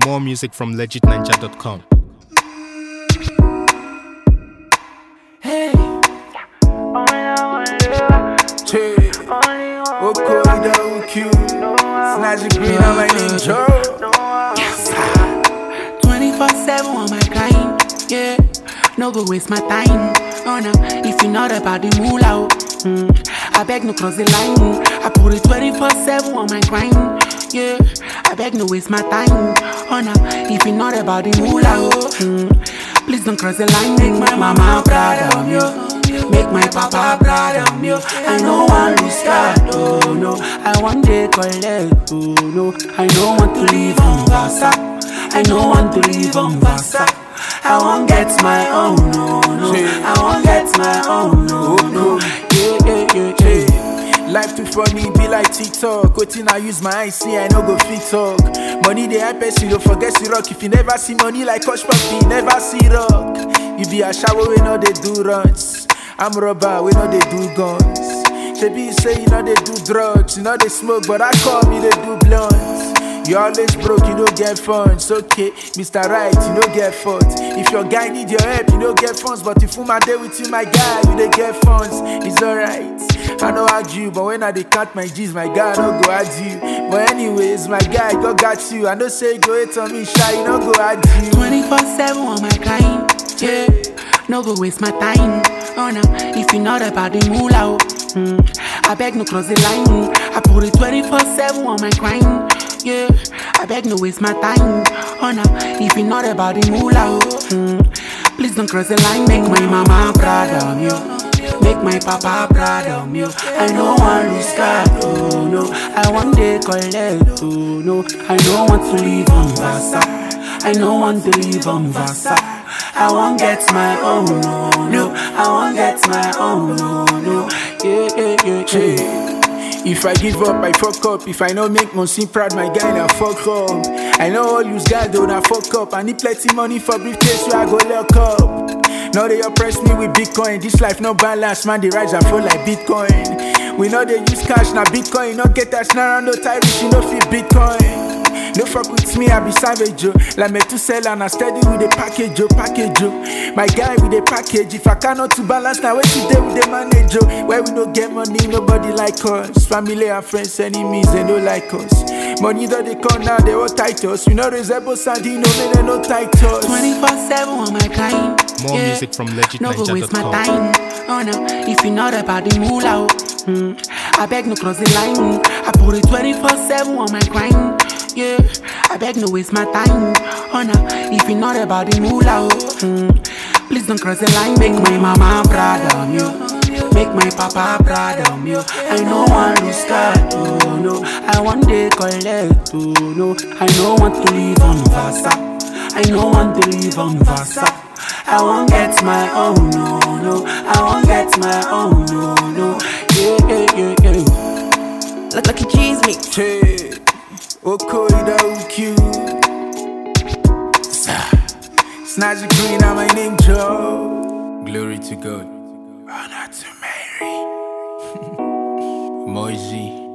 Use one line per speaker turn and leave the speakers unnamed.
More music from legitninja.com.
Hey, Che, Oko Ida Uq, Snazzy Green, I'm my name Joe.
24/7 on my grind, yeah. No go waste my time. Oh no, if you not about the moolah, I beg no cross the line. I put it 24/7 on my grind, yeah. I beg no waste my time. Oh no, if you not about the moolah, please don't cross the line. Make my mama proud of you. Make my papa proud of you. I know I lose God, oh no. I one day collect, oh no. I don't want to leave on Vasa. I don't want to leave on Vasa. I won't get my own, no, no. I won't get my own, no, no. Yeah.
Life too funny, be like TikTok. Wetin I use my eyes see, I no go fit talk. Money dey help person, don't forget to rock. If you never see money like Kosh Puffy, you never see rock. You be a shower, we know they do runs. I'm rubber, we know they do guns. Shebi say you know they do drugs, you know they smoke, but I call me they do blunts. You always broke, you don't get funds, okay. Mr. Right, you don't get fault. If your guy need your help, you don't get funds. But if you my day with you, my guy, you don't get funds. It's alright. I know I you, but when I dey count my G's, my guy don't go at you. But anyways, my guy got you. I know say go hate on me, shy, you don't go at you.
24/7 on my grind, yeah. No go waste my time. Oh no, if you not about the moolah, I beg no cross the line. I put it 24/7 on my grind, yeah. I beg no waste my time. Oh no, if you not about the moolah, please don't cross the line. Make my mama proud of you. Make my papa proud of you. I don't want to lose God, oh no. I one day collect, oh no. I don't want to leave on Vasa. I don't want to leave on Vasa. I won't get my own, no, no. I won't get my own, no, no. Yeah.
If I give up, I fuck up. If I no make Monsi proud, my guy, na fuck up. I know all use God, though, na fuck up. I need plenty money for briefcase, so I go lock up. Now they oppress me with Bitcoin. This life no balance, man, they rise and fall like Bitcoin. We know they use cash, na Bitcoin. No get us, now no Irish, you no fit Bitcoin. No fuck with me, I be savage, yo. Like me to sell and I steady with the package, yo, My guy with the package, if I cannot to balance, now wait today with the manager. Where we no get money, nobody like us. Family and friends, enemies, they don't like us. Money that they come now, they all tight us. You know resemble Sandino, man, they no tight us.
24/7 on my grind.
More music from
No go waste my
legitninja.com.
time. Oh no, if you not about the moolah, I beg no cross the line. I put it 24/7 on my grind. Yeah, I beg no waste my time. Oh no, if you not about the moolah, please don't cross the line. Make my mama proud of you. Make my papa proud of you. I know I lose God, oh no. I one day collect, oh no. I don't want to leave on Vasa. I don't want to leave on Vasa. I won't get my own, no, no. I won't get my own, no, no. Yeah. Lucky cheese me.
Che, Oko Ida Uq, Snazzy Green, I'm my name Joe. Glory to God. Honor to Mary. Moji.